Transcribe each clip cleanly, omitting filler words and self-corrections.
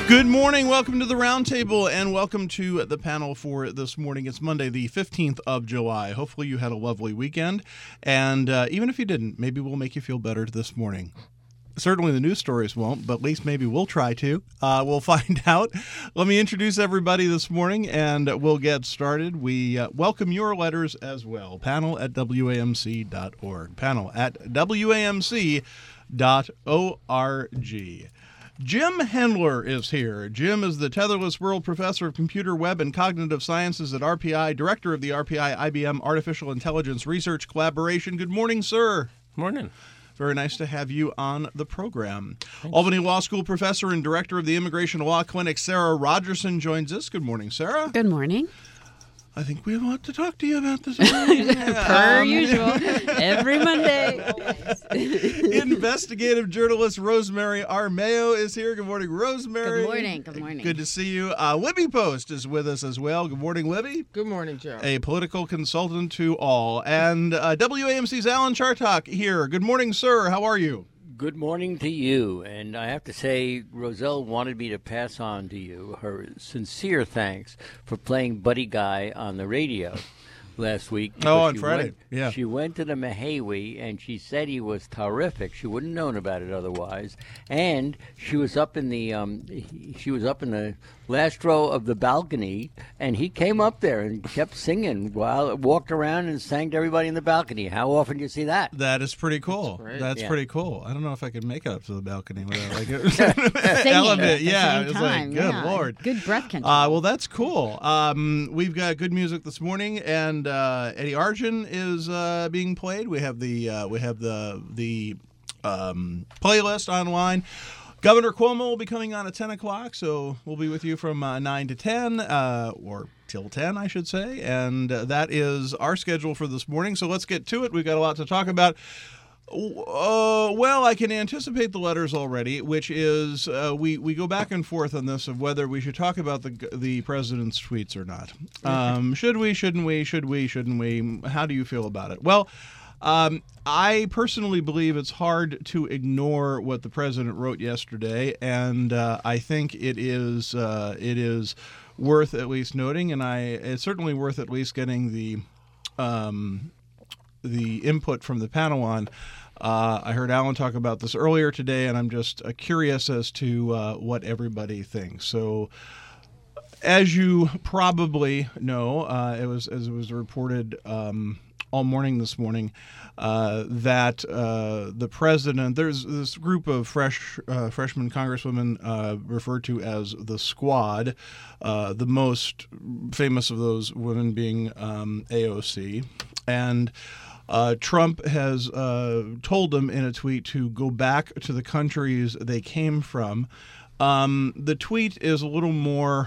Good morning. Welcome to the Roundtable, and welcome to the panel for this morning. It's Monday, the 15th of July. Hopefully you had a lovely weekend, and even if you didn't, maybe we'll make you feel better this morning. Certainly the news stories won't, but at least maybe we'll try to. We'll find out. Let me introduce everybody this morning, and we'll get started. We welcome your letters as well. Panel at WAMC.org. Panel at WAMC.org. Jim Hendler is here. Jim is the Tetherless World Professor of Computer, Web, and Cognitive Sciences at RPI, Director of the RPI IBM Artificial Intelligence Research Collaboration. Good morning, sir. Morning. Very nice to have you on the program. Thanks. Albany Law School Professor and Director of the Immigration Law Clinic, Sarah Rogerson, joins us. Good morning, Sarah. Good morning. I think we have a lot to talk to you about this morning. Per usual, every Monday. Investigative journalist Rosemary Armao is here. Good morning, Rosemary. Good morning. Good morning. Good to see you. Libby Post is with us as well. Good morning, Libby. Good morning, Joe. A political consultant to all. And WAMC's Alan Chartock here. Good morning, sir. How are you? Good morning to you. And I have to say, Roselle wanted me to pass on to you her sincere thanks for playing Buddy Guy on the radio last week. Oh, on Friday. Yeah. She went to the Mahawi, and she said he was terrific. She wouldn't have known about it otherwise. And she was up in the last row of the balcony, and he came up there and kept singing while walked around and sang to everybody in the balcony. How often do you see that? That is pretty cool. That's Yeah. pretty cool. I don't know if I could make it up to the balcony without like Singing element. at the Yeah, same it's time, like, good yeah. Lord. Good breath control. Well, that's cool. We've got good music this morning, and Eddie Arjun is being played. We have the playlist online. Governor Cuomo will be coming on at 10 o'clock, so we'll be with you from 9 to 10, or till 10, I should say, and that is our schedule for this morning, so let's get to it. We've got a lot to talk about. Well, I can anticipate the letters already, which is we go back and forth on this of whether we should talk about the president's tweets or not. Should we, shouldn't we, should we, shouldn't we? How do you feel about it? Well, I personally believe it's hard to ignore what the president wrote yesterday, and I think it is worth at least noting, and it's certainly worth at least getting the input from the panel on. I heard Alan talk about this earlier today, and I'm just curious as to what everybody thinks. So, as you probably know, it was reported all morning this morning that the president, there's this group of freshman congresswomen referred to as the Squad, the most famous of those women being AOC, and Trump has told them in a tweet to go back to the countries they came from. The tweet is a little more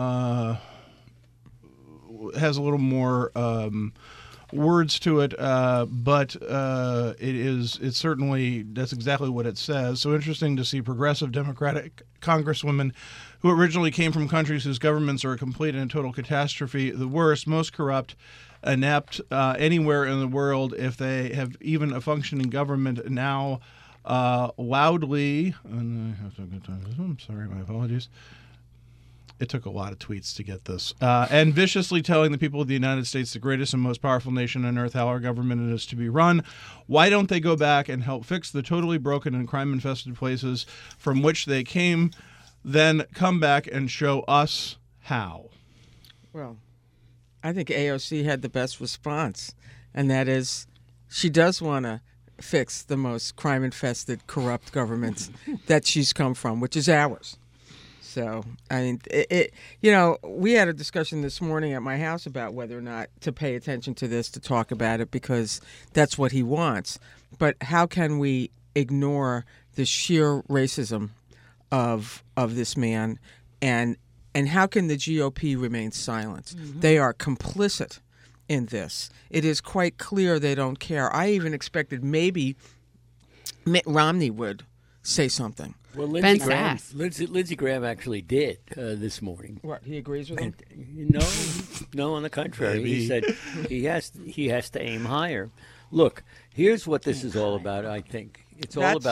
has a little more words to it, but it's certainly, that's exactly what it says. So interesting to see progressive Democratic congresswomen who originally came from countries whose governments are a complete and total catastrophe, the worst, most corrupt, inept anywhere in the world, if they have even a functioning government now, loudly, and I have to go time this. I'm sorry, my apologies. It took a lot of tweets to get this. And viciously telling the people of the United States, the greatest and most powerful nation on earth, how our government is to be run. Why don't they go back and help fix the totally broken and crime-infested places from which they came, then come back and show us how? Well, I think AOC had the best response, and that is she does want to fix the most crime-infested, corrupt governments that she's come from, which is ours. So, I mean, we had a discussion this morning at my house about whether or not to pay attention to this, to talk about it, because that's what he wants. But how can we ignore the sheer racism of this man, and how can the GOP remain silent? Mm-hmm. They are complicit in this. It is quite clear they don't care. I even expected maybe Mitt Romney would say something. Well, Ben Lindsey Graham actually did this morning. What, he agrees with him? No, on the contrary. Maybe. He said he has to aim higher. Look, here's what this is all about, I think. It's all about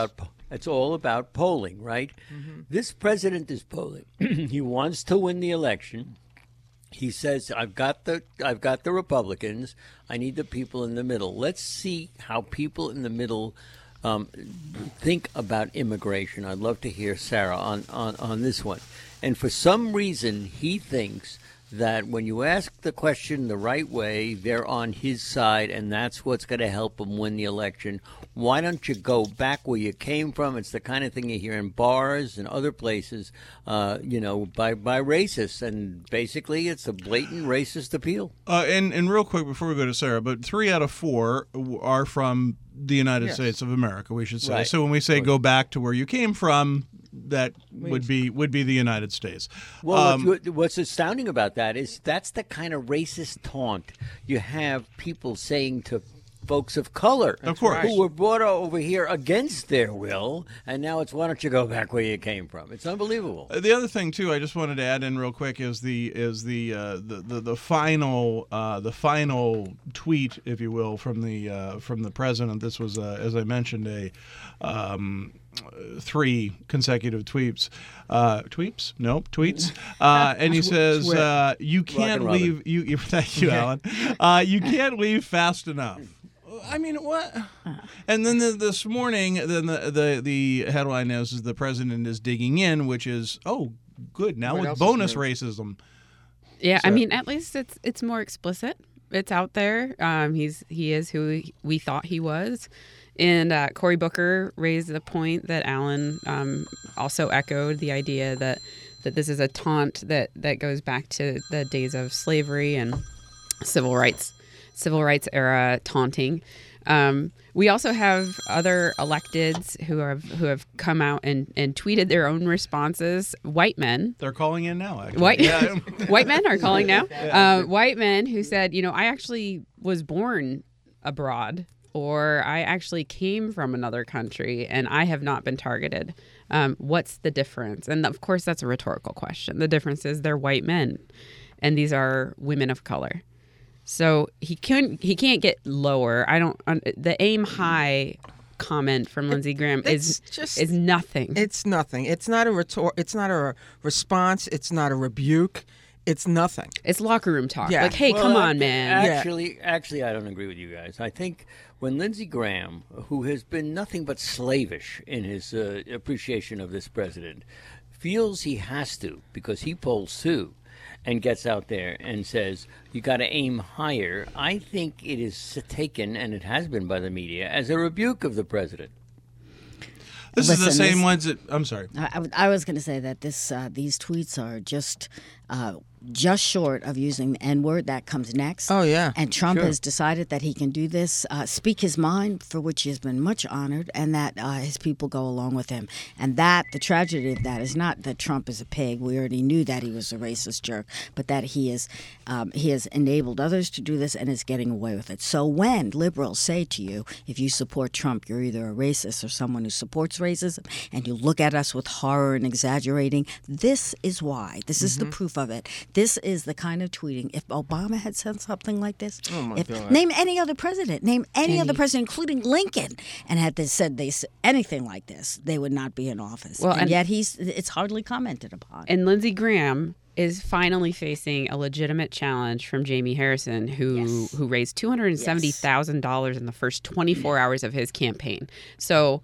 It's all about polling, right? This president is polling. He wants to win the election. He says, I've got the Republicans. I need the people in the middle. Let's see how people in the middle think about immigration. I'd love to hear Sarah on this one. And for some reason, he thinks that when you ask the question the right way, they're on his side, and that's what's going to help him win the election. Why don't you go back where you came from? It's the kind of thing you hear in bars and other places, by racists, and basically it's a blatant racist appeal. And real quick before we go to Sarah, but 3 out of 4 are from the United States of America, we should say. Right. So when we say go back to where you came from, that would be the United States. Well, what's astounding about that is that's the kind of racist taunt you have people saying to folks of color, of course, who were brought over here against their will, and now it's why don't you go back where you came from? It's unbelievable. The other thing too, I just wanted to add in real quick is the final tweet, if you will, from the president. This was, as I mentioned, 3 consecutive tweets. And he says, "You can't leave." Thank you, Alan. You can't leave fast enough. I mean, what? And then this morning, then the headline is the president is digging in, which is good now What with else bonus is new? racism. Yeah, So- I mean, at least it's more explicit. It's out there. He is who we thought he was. And Cory Booker raised the point that Alan also echoed, the idea that this is a taunt that goes back to the days of slavery and civil rights era taunting. We also have other electeds who have come out and tweeted their own responses. White men. They're calling in now. Actually. White men are calling now. White men who said, I actually was born abroad, or I actually came from another country and I have not been targeted. What's the difference? And of course, that's a rhetorical question. The difference is they're white men, and these are women of color. So he can't get lower. The aim high comment from Lindsey Graham is nothing. It's nothing. It's not a It's not a response. It's not a rebuke. It's nothing. It's locker room talk. Yeah. Like, hey, come on, man. Actually, I don't agree with you guys. I think when Lindsey Graham, who has been nothing but slavish in his appreciation of this president, feels he has to, because he polls too, and gets out there and says, you got to aim higher, I think it is taken, and it has been by the media, as a rebuke of the president. This is the same ones that. I'm sorry. I was going to say that these tweets are just short of using the N-word. That comes next. Oh, yeah. And Trump Sure. has decided that he can do this, speak his mind, for which he has been much honored, and that his people go along with him. And that, the tragedy of that is not that Trump is a pig. We already knew that he was a racist jerk, but that he has enabled others to do this and is getting away with it. So when liberals say to you, if you support Trump, you're either a racist or someone who supports racism, and you look at us with horror and exaggerating, this is why. This is the proof of it. This is the kind of tweeting. If Obama had said something like this, God. name any other president, other president, including Lincoln, and had they said anything like this, they would not be in office. Well, and yet it's hardly commented upon. And Lindsey Graham is finally facing a legitimate challenge from Jamie Harrison, who raised $270,000 in the first 24 hours of his campaign. So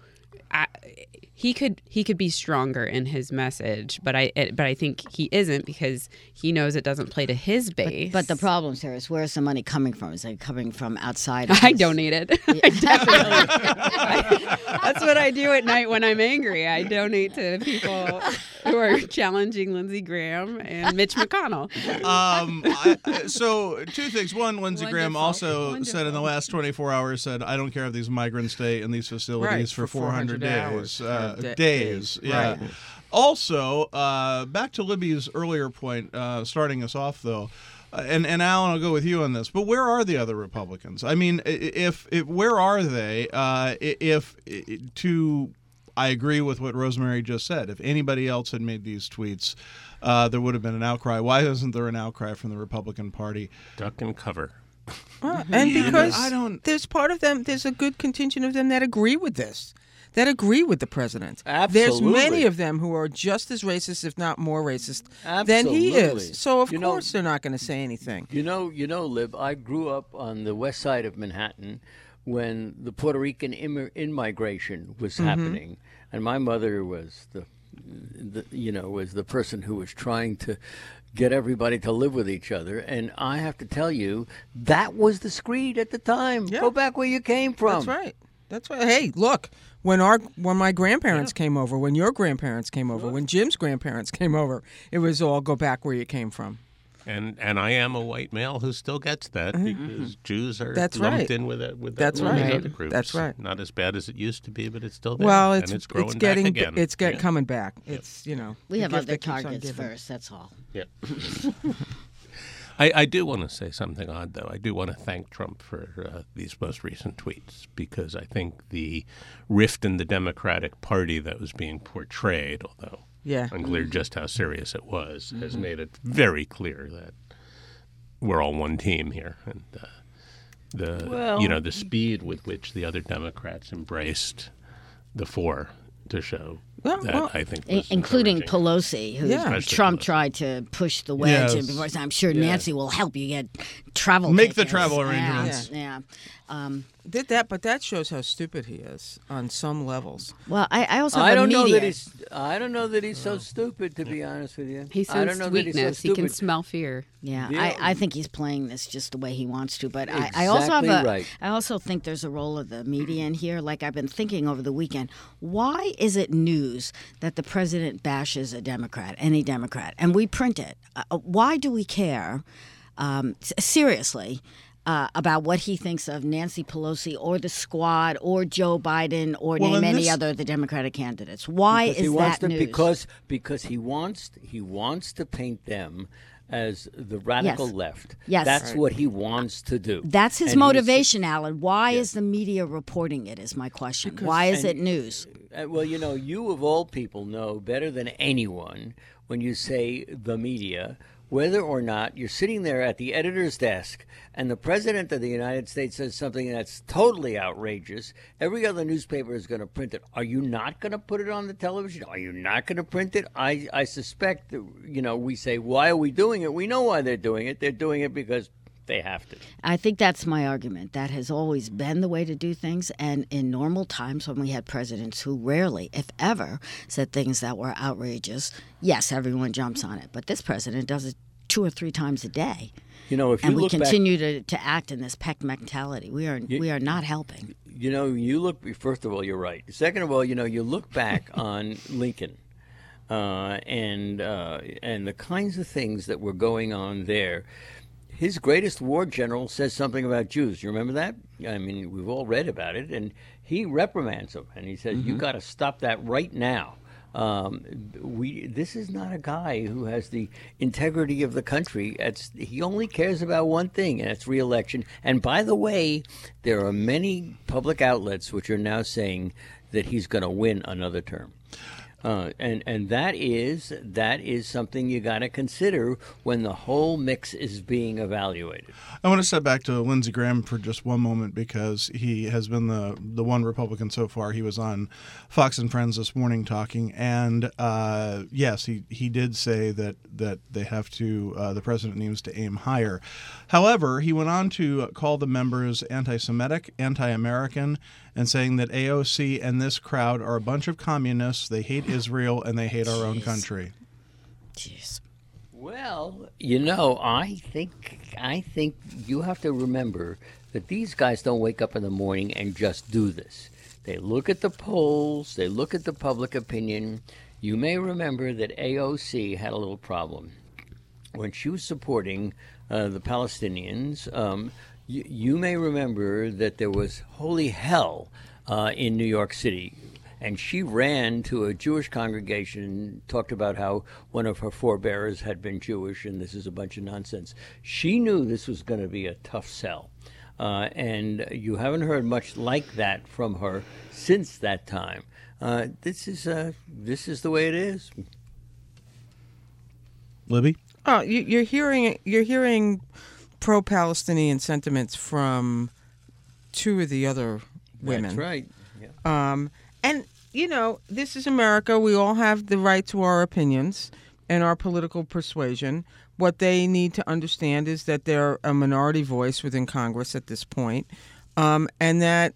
he could be stronger in his message, but I think he isn't, because he knows it doesn't play to his base. But the problem, Sarah, is where's the money coming from? Is it coming from outside? I donate it. I definitely. That's what I do at night when I'm angry. I donate to people who are challenging Lindsey Graham and Mitch McConnell. So 2 things. One, Lindsey Graham also said in the last 24 hours, I don't care if these migrants stay in these facilities for 400 days. Days. Yeah. Right. Also, back to Libby's earlier point, starting us off, though, and Alan, I'll go with you on this, but where are the other Republicans? I mean, if where are they? I agree with what Rosemary just said. If anybody else had made these tweets, there would have been an outcry. Why isn't there an outcry from the Republican Party? Duck and cover. And because I don't. there's part of them, there's a good contingent of them that agree with this. that agree with the president. Absolutely. There's many of them who are just as racist, if not more racist, than he Absolutely. is. So, of You know- course, they're not going to say anything. You know, Lib, I grew up on the west side of Manhattan when the Puerto Rican immigration was happening, and my mother was was the person who was trying to get everybody to live with each other. And I have to tell you, that was the screed at the time. Yeah. Go back where you came from. That's right. Hey, look, when my grandparents came over, when your grandparents came over, when Jim's grandparents came over, it was all go back where you came from. And I am a white male who still gets that because Jews are That's lumped right. in with that. That's with right. these other groups. That's right. Not as bad as it used to be, but it's still there. Well, and it's growing getting back again. it's Yeah. coming back. It's We the have gift other that keeps on targets giving. first. That's all. Yeah. I do want to say something odd, though. I do want to thank Trump for these most recent tweets because I think the rift in the Democratic Party that was being portrayed, although unclear just how serious it was, has made it very clear that we're all one team here. And the speed with which the other Democrats embraced the four to show that I think was including encouraging. Pelosi, who Especially Trump Pelosi. tried to push the wedge. Yes. And I'm sure Nancy will help you get travel Make the tickets. travel arrangements. Yeah. Did that, but that shows how stupid he is on some levels. Well, I also have I a don't know media. that I don't know that he's so stupid, to be honest with you. He I don't sensed know that he's so weakness. He can stupid. smell fear. Yeah, Yeah. I think he's playing this just the way he wants to. But I also have Exactly right. I also think there's a role of the media in here. Like I've been thinking over the weekend, why is it news that the president bashes a Democrat, any Democrat, and we print it? Why do we care? Seriously. About what he thinks of Nancy Pelosi or the squad or Joe Biden or Well, name and any this- other of the Democratic candidates. Why Because he is wants that to, news? because he wants to paint them as the radical Yes. left. Yes. That's what he wants to do. That's his And he's- motivation, Alan. Why is the media reporting it? Is my question. Why is it news? Well, you of all people know better than anyone when you say the media, whether or not you're sitting there at the editor's desk and the president of the United States says something that's totally outrageous, every other newspaper is going to print it. Are you not going to put it on the television? Are you not going to print it? I suspect that, we say, why are we doing it? We know why they're doing it. They're doing it because they have to. I think that's my argument. That has always been the way to do things. And in normal times when we had presidents who rarely, if ever, said things that were outrageous, yes, everyone jumps on it. But this president does it 2 or 3 times a day. If you And we look back, continue to act in this peck mentality. We are not helping. you look. First of all, you're right. Second of all, you look back on Lincoln, and the kinds of things that were going on there. His greatest war general says something about Jews. You remember that? I mean, we've all read about it, and he reprimands them, and he says, "You got to stop that right now." This is not a guy who has the integrity of the country. He only cares about one thing, and it's re-election. And by the way, there are many public outlets which are now saying that he's going to win another term. And that is something you got to consider when the whole mix is being evaluated. I want to step back to Lindsey Graham for just one moment because he has been the one Republican so far. He was on Fox and Friends this morning talking, and yes, he did say that they have to the president needs to aim higher. However, he went on to call the members anti-Semitic, anti-American, and saying that AOC and this crowd are a bunch of communists. They hate Israel and they hate our own country. Jeez. Well, I think you have to remember that these guys don't wake up in the morning and just do this. They look at the polls, they look at the public opinion. You may remember that AOC had a little problem when she was supporting the Palestinians. You may remember that there was holy hell in New York City. And she ran to a Jewish congregation and talked about how one of her forebears had been Jewish, and this is a bunch of nonsense. She knew this was going to be a tough sell. And you haven't heard much like that from her since that time. This is the way it is. Libby? Oh, you're hearing pro-Palestinian sentiments from 2 of the other women. That's right. Yeah. And, you know, this is America. We all have the right to our opinions and our political persuasion. What they need to understand is that they're a minority voice within Congress at this point, and that,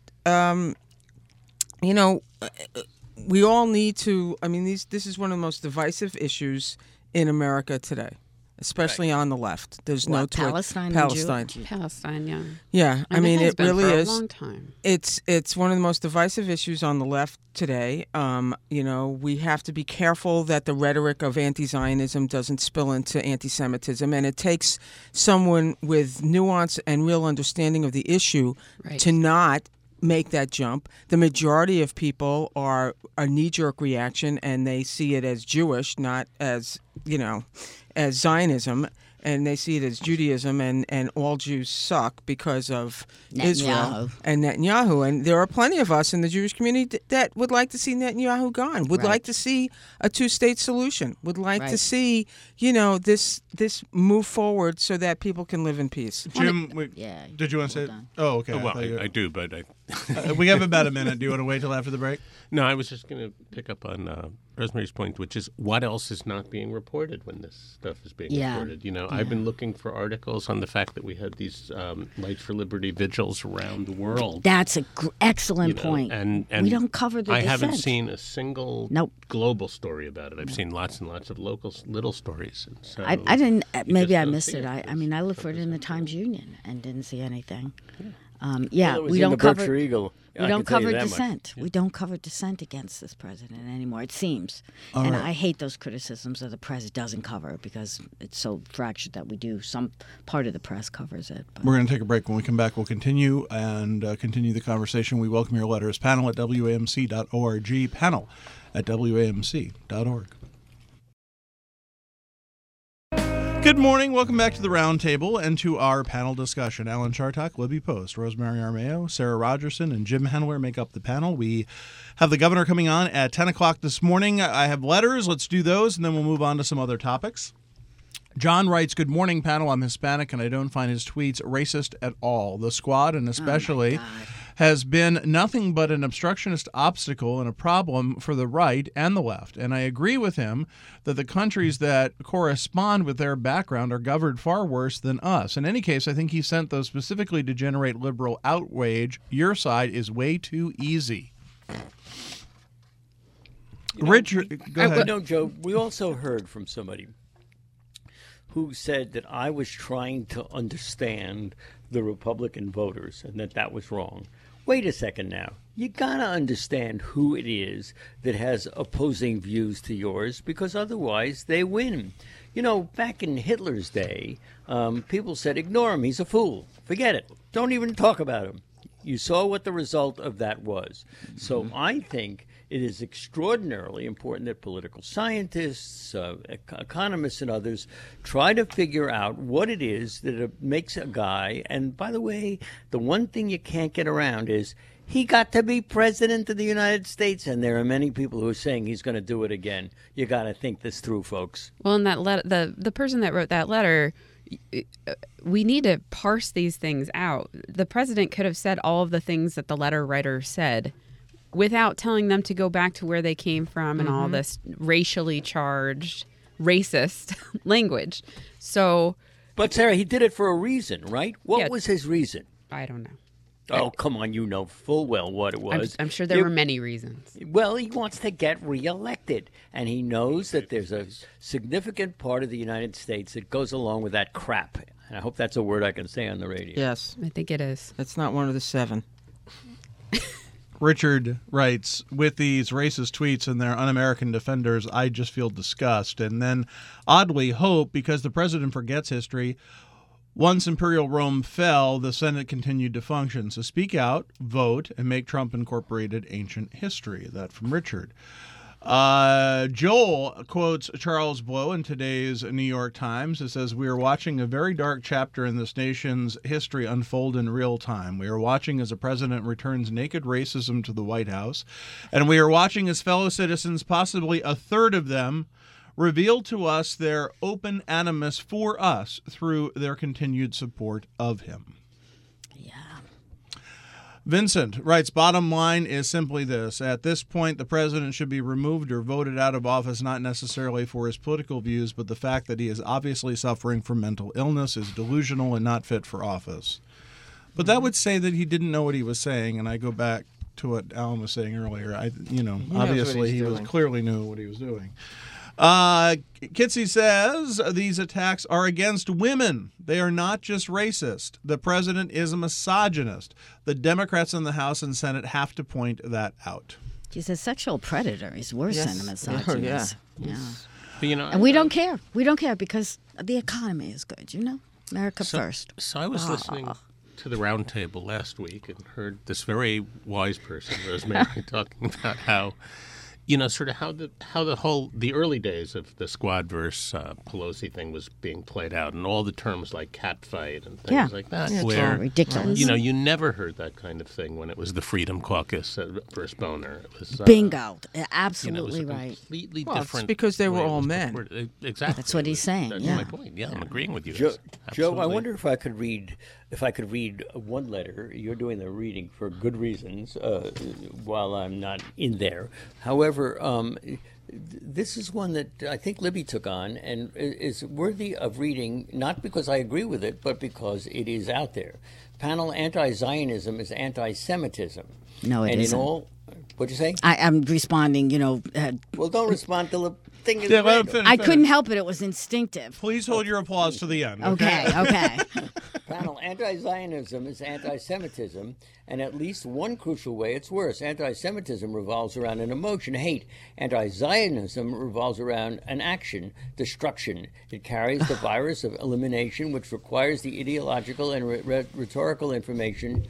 you know, we all need to, I mean, this is one of the most divisive issues in America today, especially on the left. There's no Palestine. Palestine, yeah. Yeah, I mean, it really is. For a long time. It's one of the most divisive issues on the left today. You know, we have to be careful that the rhetoric of anti-Zionism doesn't spill into anti-Semitism, and it takes someone with nuance and real understanding of the issue to not make that jump. The majority of people are a knee-jerk reaction, and they see it as Jewish, not as, you know, as Zionism, and they see it as Judaism, and all Jews suck because of Israel and Netanyahu. And there are plenty of us in the Jewish community that would like to see Netanyahu gone, would like to see a two-state solution, would like to see, you know, this move forward so that people can live in peace. Jim, did you want to say? Oh, okay. Well, I do, but we have about a minute. Do you want to wait till after the break? No, I was just going to pick up on Rosemary's point, which is what else is not being reported when this stuff is being reported. You know, I've been looking for articles on the fact that we had these Lights for Liberty vigils around the world. That's an excellent point. And we don't cover the I dissent. haven't seen a single global story about it. I've seen lots and lots of local little stories. And so I didn't. Maybe I missed it. I mean, I looked for it in the Times Union and didn't see anything. We don't cover. We don't cover dissent. We don't cover dissent against this president anymore, it seems. And I hate those criticisms that the press doesn't cover because it's so fractured that we do. Some part of the press covers it. But. We're going to take a break. When we come back, we'll continue and continue the conversation. We welcome your letters. Panel at WAMC.org. Panel at WAMC.org. Good morning. Welcome back to the Roundtable and to our panel discussion. Alan Chartock, Libby Post, Rosemary Armao, Sarah Rogerson, and Jim Henler make up the panel. We have the governor coming on at 10 o'clock this morning. I have letters. Let's do those, and then we'll move on to some other topics. John writes, good morning, panel. I'm Hispanic, and I don't find his tweets racist at all. The squad, and especially, has been nothing but an obstructionist obstacle and a problem for the right and the left. And I agree with him that the countries that correspond with their background are governed far worse than us. In any case, I think he sent those specifically to generate liberal outrage. Your side is way too easy. Richard, go ahead. No, Joe, we also heard from somebody who said that I was trying to understand the Republican voters and that was wrong. Wait a second now. You gotta understand who it is that has opposing views to yours, because otherwise they win. You know, back in Hitler's day, people said, ignore him, he's a fool. Forget it. Don't even talk about him. You saw what the result of that was. So I think it is extraordinarily important that political scientists, economists, and others try to figure out what it is that makes a guy. And by the way, the one thing you can't get around is he got to be president of the United States, and there are many people who are saying he's going to do it again. You got to think this through, folks. Well, in that the person that wrote that letter, we need to parse these things out. The president could have said all of the things that the letter writer said without telling them to go back to where they came from and all this racially charged, racist language. So, but Sarah, he did it for a reason, right? What was his reason? I don't know. Oh, come on, you know full well what it was. I'm sure there were many reasons. Well, he wants to get reelected, and he knows that there's a significant part of the United States that goes along with that crap. And I hope that's a word I can say on the radio. Yes. I think it is. That's not one of the 7. Richard writes, with these racist tweets and their un-American defenders, I just feel disgust. And then, oddly, hope, because the president forgets history. Once Imperial Rome fell, the Senate continued to function. So speak out, vote, and make Trump Incorporated ancient history. That from Richard. Joel quotes Charles Blow in today's New York Times. It says, we are watching a very dark chapter in this nation's history unfold in real time. We are watching as a president returns naked racism to the White House. And we are watching as fellow citizens, possibly a third of them, reveal to us their open animus for us through their continued support of him. Vincent writes, bottom line is simply this. At this point, the president should be removed or voted out of office, not necessarily for his political views, but the fact that he is obviously suffering from mental illness, is delusional, and not fit for office. But that would say that he didn't know what he was saying, and I go back to what Alan was saying earlier. Obviously he clearly knew what he was doing. Kitsy says these attacks are against women. They are not just racist. The president is a misogynist. The Democrats in the House and Senate have to point that out. He's a sexual predator. He's worse than a misogynist. Yeah. But, and we don't care. We don't care because the economy is good, America first. So I was listening to the round table last week and heard this very wise person, Rosemary, talking about how sort of how the early days of the Squad versus Pelosi thing was being played out, and all the terms like catfight and things like that. Yeah, where it's all ridiculous. You never heard that kind of thing when it was the Freedom Caucus versus Boner. It was bingo, absolutely it was a right. Completely well, different. It's because they were way all it was men. purported. Exactly. That's what he's saying. That's my point. Yeah, I'm agreeing with you. Joe, I wonder if I could read one letter. You're doing the reading for good reasons while I'm not in there. However, this is one that I think Libby took on and is worthy of reading, not because I agree with it, but because it is out there. Panel, anti-Zionism is anti-Semitism. No, it isn't. What'd you say? I'm responding, Well, don't respond till the thing is finish. I couldn't help it. It was instinctive. Please hold your applause to the end. Okay. Panel, anti-Zionism is anti-Semitism, and at least one crucial way it's worse. Anti-Semitism revolves around an emotion, hate. Anti-Zionism revolves around an action, destruction. It carries the virus of elimination, which requires the ideological and rhetorical inflammation,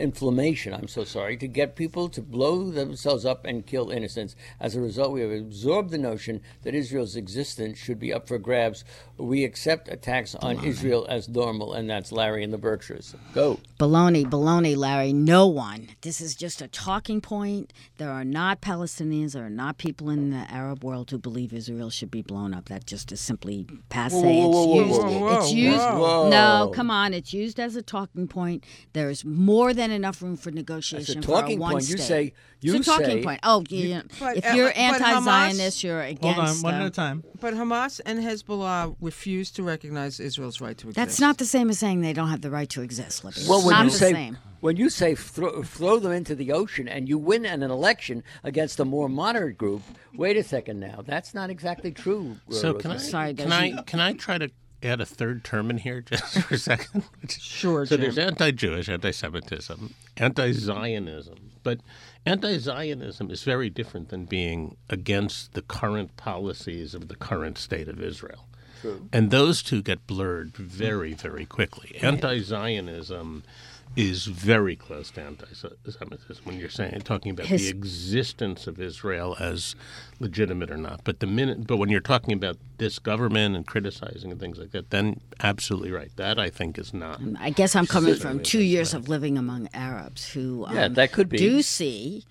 to get people to blow themselves up and kill innocents. As a result, we have absorbed the notion that Israel's existence should be up for grabs. We accept attacks on Israel as normal, and that's Larry in the Berkshires. Go. Baloney, Larry. No one. This is just a talking point. There are not Palestinians. There are not people in the Arab world who believe Israel should be blown up. That just is simply passe. It's used. No, come on. It's used as a talking point. There's more than enough room for negotiation for a one state. It's a talking point. Oh, if you're anti-Zionist, you're against. Hold on, one at a time. But Hamas and Hezbollah refuse to recognize Israel's right to exist. That's not the same as saying they don't have the right to exist, Libby. Well, Same. When you say throw them into the ocean and you win an election against a more moderate group, wait a second now. That's not exactly true. So can I try to add a third term in here just for a second? Sure, So Jim. there's anti-Jewish, anti-Semitism, anti-Zionism. But anti-Zionism is very different than being against the current policies of the current state of Israel. True. And those two get blurred very, very quickly. Anti-Zionism is very close to anti-Semitism when you're talking about the existence of Israel as legitimate or not. But when you're talking about this government and criticizing and things like that, then absolutely right. That I think is not. I guess I'm coming from 2 years of living among Arabs who that could be. do see,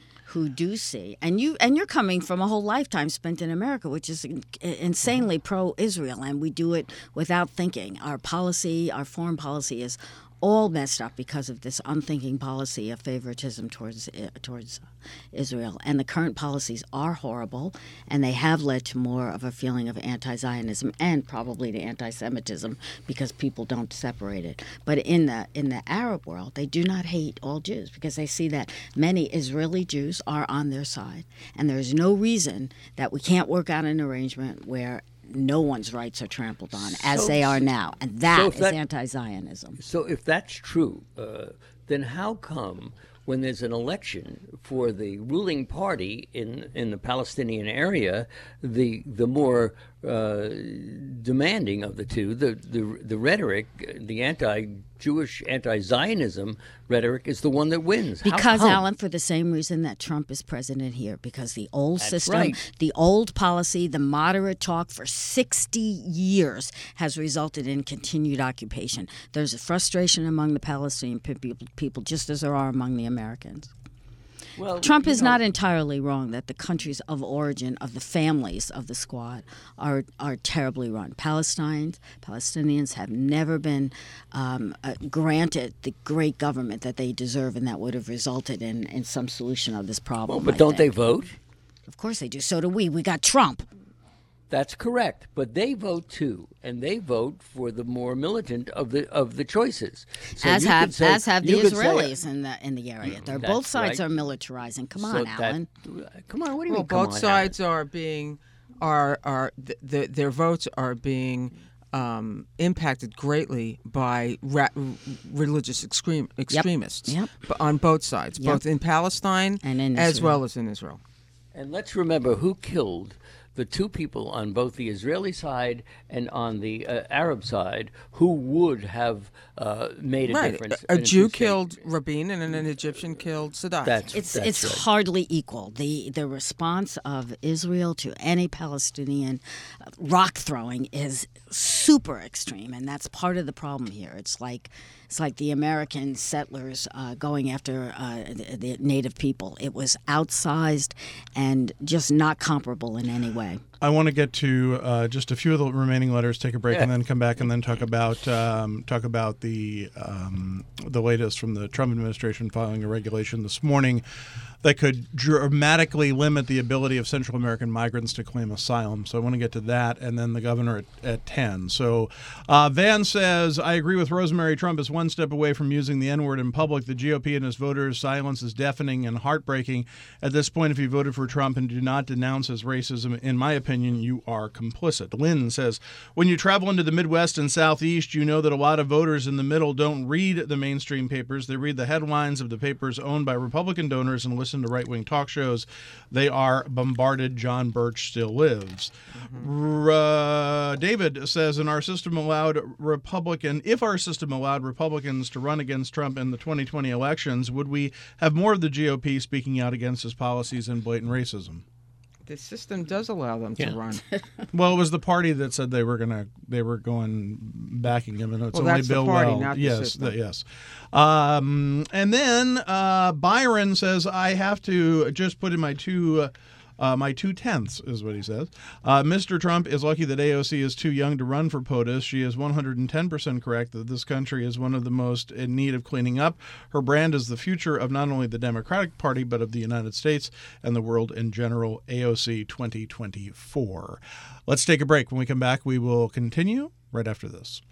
and you're coming from a whole lifetime spent in America, which is insanely pro-Israel, and we do it without thinking. Our foreign policy is all messed up because of this unthinking policy of favoritism towards Israel. And the current policies are horrible, and they have led to more of a feeling of anti-Zionism and probably to anti-Semitism because people don't separate it. But in the Arab world, they do not hate all Jews because they see that many Israeli Jews are on their side, and there's no reason that we can't work out an arrangement where no one's rights are trampled on as they are now, and that is anti-Zionism. So if that's true, then how come when there's an election for the ruling party in the Palestinian area, the more demanding of the two, the rhetoric, the anti-Jewish, anti-Zionism rhetoric is the one that wins? Because, Alan, for the same reason that Trump is president here, because the old system, right. The old policy, the moderate talk for 60 years has resulted in continued occupation. There's a frustration among the Palestinian people just as there are among the Americans. Well, Trump is not entirely wrong that the countries of origin of the families of the squad are terribly run. Palestinians have never been granted the great government that they deserve, and that would have resulted in some solution of this problem. But don't they vote? Of course they do. So do we. We got Trump. That's correct, but they vote too, and they vote for the more militant of the choices. So as have the Israelis in the area. Both sides right. are militarizing. Come on, Alan. Come on. What do you mean? Both sides are being their votes are being impacted greatly by religious extremists on both sides, both in Palestine and in as Israel. well as in Israel. And let's remember who killed the two people on both the Israeli side and on the Arab side who would have made a difference. A Jew killed Rabin and an Egyptian killed Sadat. It's right. hardly equal. The response of Israel to any Palestinian rock throwing is super extreme, and that's part of the problem here. It's like the American settlers going after the native people. It was outsized and just not comparable in any way. I want to get to just a few of the remaining letters, take a break, and then come back and then talk about the latest from the Trump administration filing a regulation this morning that could dramatically limit the ability of Central American migrants to claim asylum. So I want to get to that, and then the governor at 10. So Van says, I agree with Rosemary. Trump is one step away from using the N-word in public. The GOP and its voters' silence is deafening and heartbreaking. At this point, if you voted for Trump and do not denounce his racism, in my opinion, you are complicit. Lynn says, when you travel into the Midwest and Southeast, you know that a lot of voters in the middle don't read the mainstream papers. They read the headlines of the papers owned by Republican donors and listen to right-wing talk shows. They are bombarded. John Birch still lives. David says, if our system allowed Republicans to run against Trump in the 2020 elections, would we have more of the GOP speaking out against his policies and blatant racism? The system does allow them to run. Well, it was the party that said they were going backing him, and it's only that's Bill the party, Weld. not the system. Yes. And then Byron says, I have to just put in my 2/10 is what he says. Mr. Trump is lucky that AOC is too young to run for POTUS. She is 110% correct that this country is one of the most in need of cleaning up. Her brand is the future of not only the Democratic Party, but of the United States and the world in general. AOC 2024. Let's take a break. When we come back, we will continue right after this.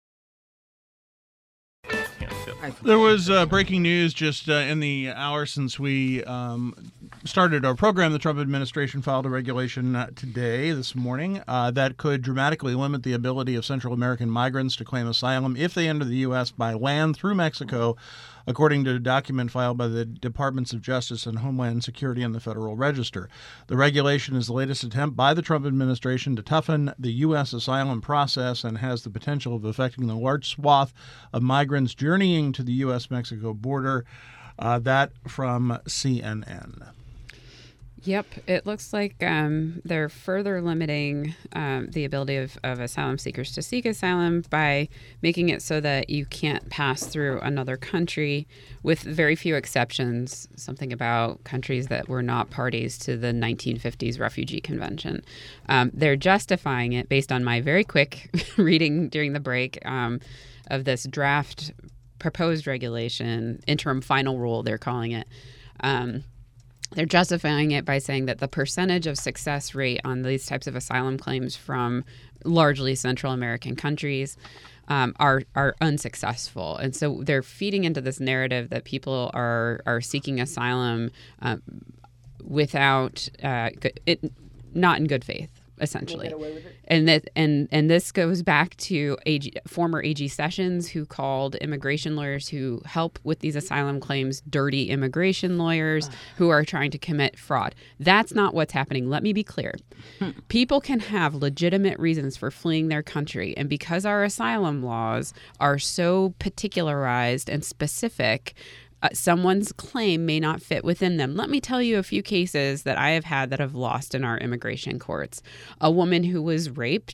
There was breaking news just in the hour since we started our program. The Trump administration filed a regulation this morning, that could dramatically limit the ability of Central American migrants to claim asylum if they enter the U.S. by land through Mexico, according to a document filed by the Departments of Justice and Homeland Security in the Federal Register. The regulation is the latest attempt by the Trump administration to toughen the U.S. asylum process and has the potential of affecting the large swath of migrants journeying to the U.S.-Mexico border. That from CNN. Yep, it looks like they're further limiting the ability of asylum seekers to seek asylum by making it so that you can't pass through another country, with very few exceptions, something about countries that were not parties to the 1950s Refugee Convention. They're justifying it based on my very quick reading during the break of this draft proposed regulation, interim final rule, they're calling it. They're justifying it by saying that the percentage of success rate on these types of asylum claims from largely Central American countries are unsuccessful. And so they're feeding into this narrative that people are seeking asylum without not in good faith, essentially. And this goes back to former AG Sessions, who called immigration lawyers who help with these asylum claims dirty immigration lawyers who are trying to commit fraud. That's not what's happening. Let me be clear. People can have legitimate reasons for fleeing their country, and because our asylum laws are so particularized and specific, someone's claim may not fit within them. Let me tell you a few cases that I have had that have lost in our immigration courts. A woman who was raped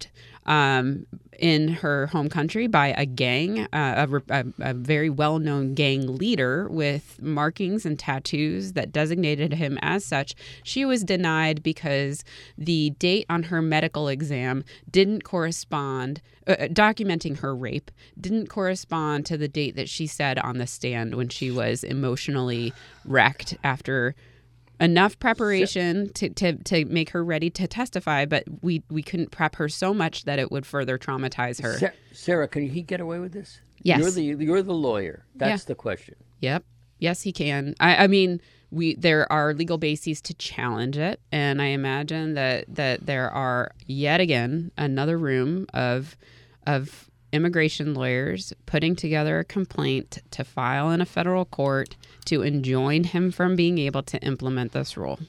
in her home country by a gang, a very well-known gang leader with markings and tattoos that designated him as such. She was denied because the date on her medical exam didn't correspond, documenting her rape, didn't correspond to the date that she said on the stand when she was emotionally wrecked after enough preparation to make her ready to testify, but we couldn't prep her so much that it would further traumatize her. Sarah, can he get away with this? Yes. You're the lawyer. That's the question. Yep. Yes, he can. I mean, there are legal bases to challenge it, and I imagine that there are yet again another room of immigration lawyers putting together a complaint to file in a federal court to enjoin him from being able to implement this rule.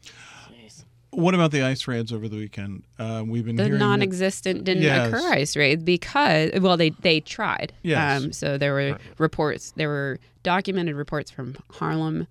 What about the ICE raids over the weekend? We've been the hearing non-existent didn't occur ICE raids because, well, they tried. Yes. So there were reports, there were documented reports from Harlem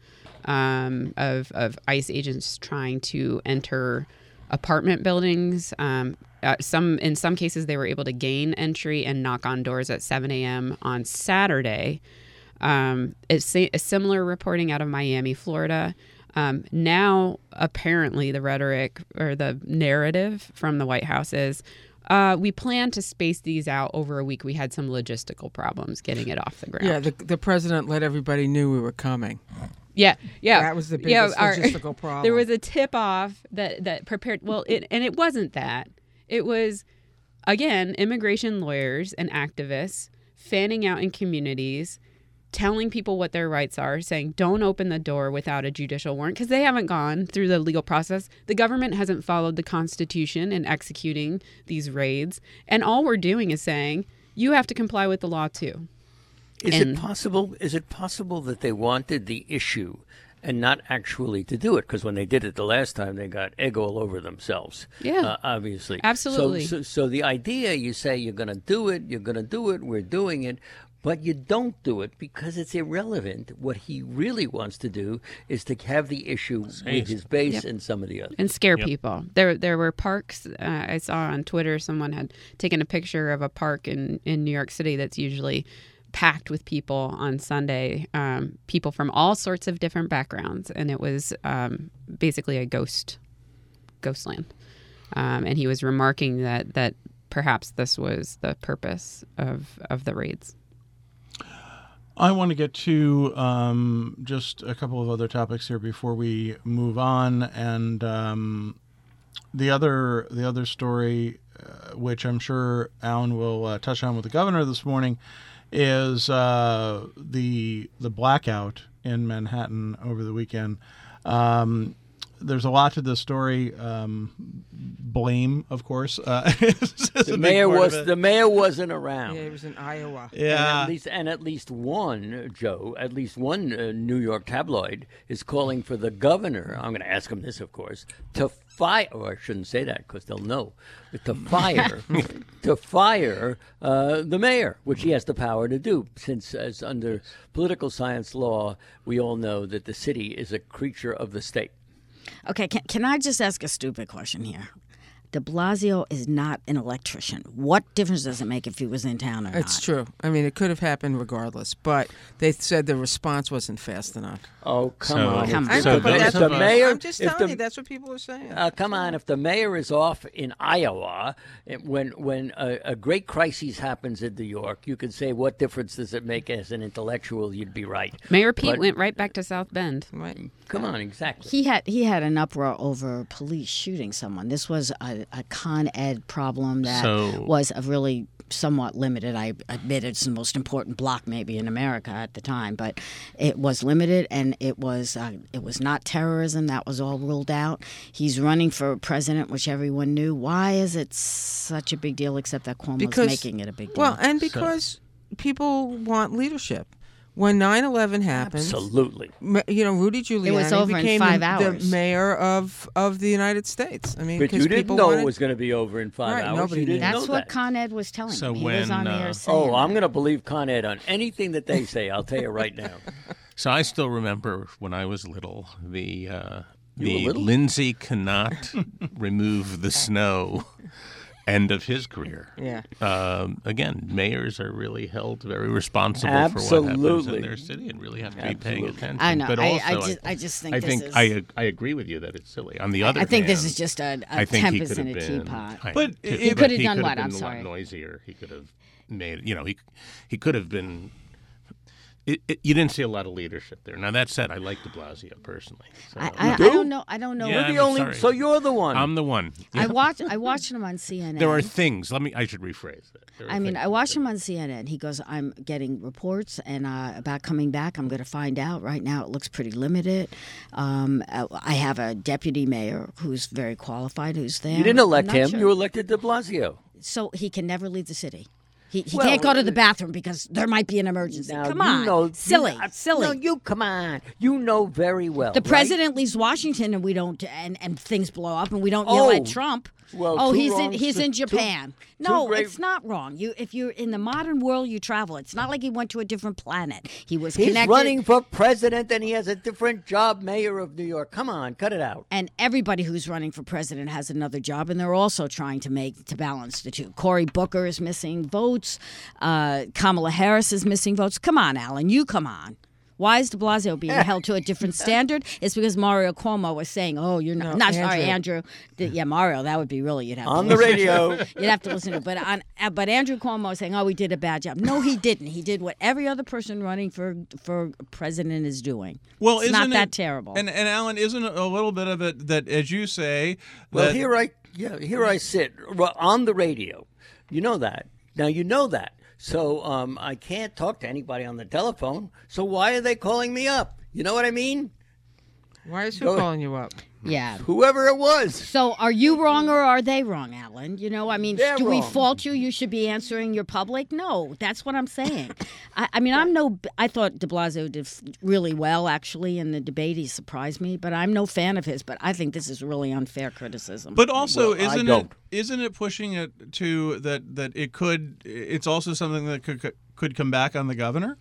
of ICE agents trying to enter apartment buildings. In some cases, they were able to gain entry and knock on doors at 7 a.m. on Saturday. A similar reporting out of Miami, Florida. Now, apparently, the rhetoric or the narrative from the White House is we plan to space these out over a week. We had some logistical problems getting it off the ground. Yeah, the president let everybody knew we were coming. Yeah. That was the biggest logistical problem. There was a tip-off that prepared. Well, and it wasn't that. It was, again, immigration lawyers and activists fanning out in communities, telling people what their rights are, saying don't open the door without a judicial warrant because they haven't gone through the legal process. The government hasn't followed the Constitution in executing these raids. And all we're doing is saying you have to comply with the law, too. Is it possible that they wanted the issue and not actually to do it? Because when they did it the last time, they got egg all over themselves. Yeah. Obviously. Absolutely. So the idea, you say you're going to do it, we're doing it, but you don't do it because it's irrelevant. What he really wants to do is to have the issue with his base and some of the others. And scare people. There were parks. I saw on Twitter someone had taken a picture of a park in New York City that's usually packed with people on Sunday, people from all sorts of different backgrounds. And it was basically a ghost land. And he was remarking that perhaps this was the purpose of the raids. I want to get to just a couple of other topics here before we move on, and the other story, which I'm sure Alan will touch on with the governor this morning, is the blackout in Manhattan over the weekend. There's a lot to this story. Blame, of course. The mayor wasn't around. Yeah, he was in Iowa. Yeah, and at least one New York tabloid is calling for the governor. I'm going to ask him this, of course, to fire. Or I shouldn't say that because they'll know. To fire the mayor, which he has the power to do, since as under political science law, we all know that the city is a creature of the state. Okay, can I just ask a stupid question here? De Blasio is not an electrician. What difference does it make if he was in town or not? It's true. I mean, it could have happened regardless, but they said the response wasn't fast enough. Oh, come on. Come I on. know, but that's the what mayor, I'm just telling you, that's what people are saying. Come on, if the mayor is off in Iowa, when a great crisis happens in New York, you can say, what difference does it make as an intellectual? You'd be right. Mayor Pete went right back to South Bend. Right. Come on, exactly. He had an uproar over police shooting someone. This was a Con Ed problem that was a really somewhat limited. I admit it's the most important block maybe in America at the time, but it was limited, and it was not terrorism. That was all ruled out. He's running for president, which everyone knew. Why is it such a big deal? Except that Cuomo's making it a big deal. Well, and because people want leadership. When 9/11 happened, absolutely, Rudy Giuliani became the mayor of the United States. I mean, but you didn't know it was going to be over in 5 hours. Nobody did. That's what Con Ed was telling me. He was on the air saying. Oh, I'm going to believe Con Ed on anything that they say. I'll tell you right now. So I still remember when I was little, the Lindsay cannot remove the snow end of his career. Yeah. Again, mayors are really held very responsible for what happens in their city and really have to be paying attention. I know. But also, I just think I agree with you that it's silly. On the other hand, I think this is just a tempest in a teapot. But he could have done what? I'm sorry. sorry. Noisier. He could have made. He could have been. You didn't see a lot of leadership there. Now that said, I like De Blasio personally. So. I don't know. I don't know. Yeah, You're the I'm only. sorry. So you're the one. I'm the one. I watched him on CNN. There are things. I should rephrase that. I watched him on CNN. He goes, "I'm getting reports and about coming back. I'm going to find out. Right now, it looks pretty limited. I have a deputy mayor who's very qualified, who's there. You didn't elect I'm not him. sure. You elected De Blasio. So he can never leave the city. He can't go to the bathroom because there might be an emergency. Now, Come on, silly. No, you come on. You know very well. The right? president leaves Washington, and we don't, and things blow up, and we don't yell at Trump. Well, he's in Japan. No, great- it's not wrong. If you're in the modern world, you travel. It's not like he went to a different planet. He's connected. Running for president, and he has a different job, mayor of New York. Come on, cut it out. And everybody who's running for president has another job, and they're also trying to balance the two. Cory Booker is missing votes. Kamala Harris is missing votes. Come on, Alan, you come on. Why is de Blasio being held to a different standard? It's because Mario Cuomo was saying, "Oh, you're not sorry, Andrew." Yeah, Mario, that would be really you'd have on to the listen radio. To. You'd have to listen to. But Andrew Cuomo was saying, "Oh, we did a bad job." No, he didn't. He did what every other person running for president is doing. Well, it's not that terrible. And Alan, isn't a little bit of it that, as you say, Well, here I sit on the radio. You know that. Now you know that. So I can't talk to anybody on the telephone. So why are they calling me up? You know what I mean? Why is who calling you up? Yeah. Whoever it was. So are you wrong or are they wrong, Alan? They're do we wrong. fault you? You should be answering your public? No, that's what I'm saying. I thought de Blasio did really well, actually, in the debate. He surprised me, but I'm no fan of his. But I think this is really unfair criticism. But also, Well, isn't it pushing it to that it's also something that could come back on the governor?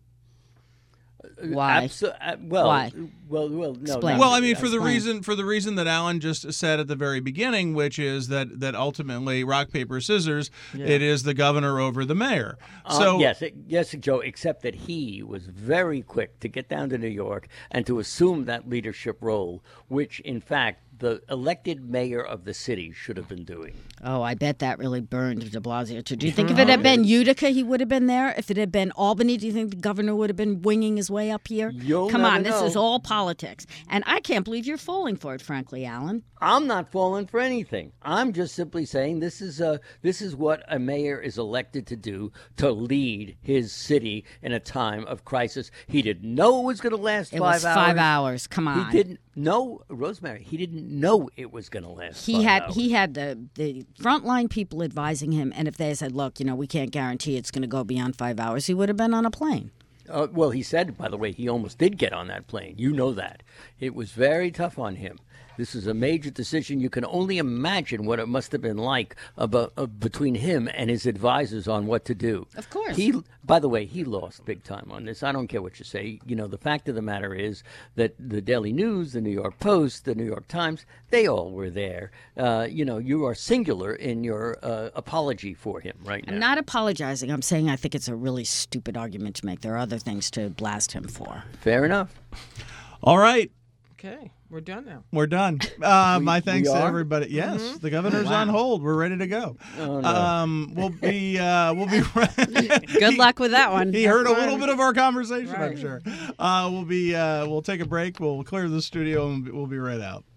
Why? Why? Why? Well, no. Explain. Well, I mean, for Explain. the reason that Alan just said at the very beginning, which is that ultimately rock paper scissors, it is the governor over the mayor. So yes, Joe. Except that he was very quick to get down to New York and to assume that leadership role, which in fact the elected mayor of the city should have been doing. Oh, I bet that really burned de Blasio too. Do you think if it had been Utica, he would have been there? If it had been Albany, do you think the governor would have been winging his way up here? Come on, this is all politics. And I can't believe you're falling for it, frankly, Alan. I'm not falling for anything. I'm just simply saying this is what a mayor is elected to do, to lead his city in a time of crisis. He didn't know it was going to last 5 hours. 5 hours. Come on. He didn't know, Rosemary. He didn't know it was going to last. He 5 hours. He had the frontline people advising him, and if they said, "Look, we can't guarantee it's going to go beyond 5 hours," he would have been on a plane. Well, he said, by the way, he almost did get on that plane. You know that. It was very tough on him. This is a major decision. You can only imagine what it must have been like between him and his advisors on what to do. Of course. By the way, he lost big time on this. I don't care what you say. The fact of the matter is that the Daily News, the New York Post, the New York Times, they all were there. You are singular in your apology for him right now. I'm not apologizing. I'm saying I think it's a really stupid argument to make. There are other things to blast him for. Fair enough. All right. Okay, we're done now. We're done. My thanks we to are? everybody. Yes, the governor's on hold. We're ready to go. Oh, no. We'll be. Good luck with that one. He heard a little bit of our conversation, I'm Right. sure. We'll take a break. We'll clear the studio and we'll be right out.